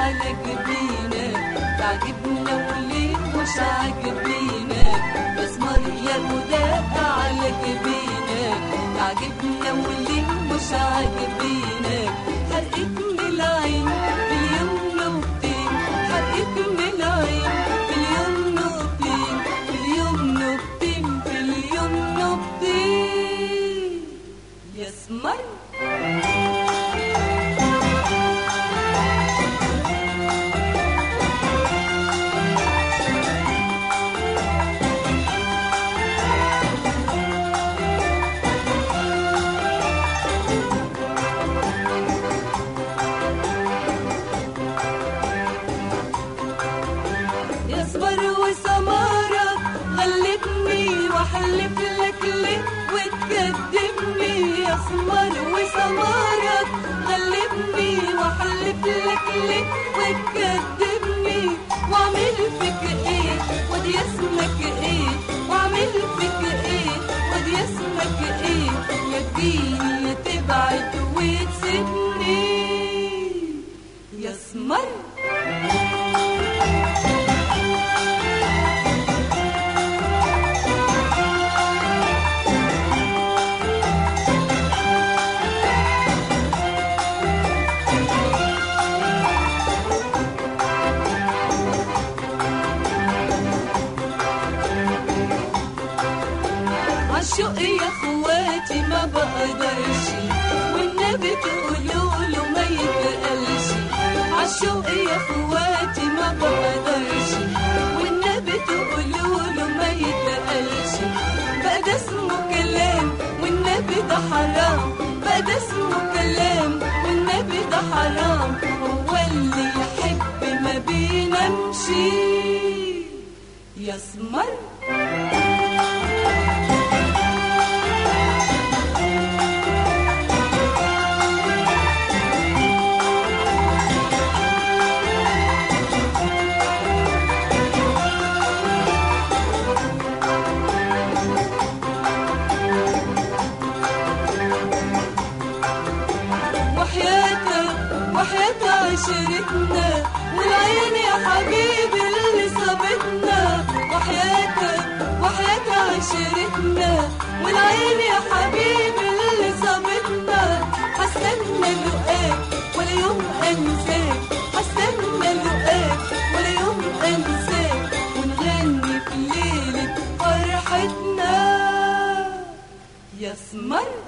على جبينك، تعجبنا وليه مش عاجبينا، مسمار يا وداد على جبينك، تعجبنا وليه مش عاجبينا، حرقك من العين في اليوم نقطتين، حرقك من العين في اليوم نقطتين، في اليوم نقطتين، في اليوم نقطتين يا سمر. وسمارك غلبني واحلف لك ليه وتكدبني، يا سمر وسمارك غلبني واحلف لك ليه وتكدبني، واعمل فيك ايه ودي اسمك ايه، واعمل فيك ايه ودي اسمك ايه، يا تجيني يا تبعد وتسيبني يا سمر. عالشوق يا اخواتي ما بقدرش، والنبي تقولوله ما يتقلش، عالشوق يا اخواتي ما بقدرش، والنبي تقولوله ما يتقلش، بقى ده اسمه كلام والنبي ده حرام، بقى ده اسمه كلام والنبي ده حرام، هو اللي يحب ما بينامش يا سمر. وحياة عشرتنا والعين يا حبيبي اللي صابتنا، وحياة عشرتنا والعين يا حبيبي اللي صابتنا، هستنى لقاك ولا يوم انساك، هستنى لقاك ولا يوم انساك، ونغني في ليلة فرحتنا يا سمر.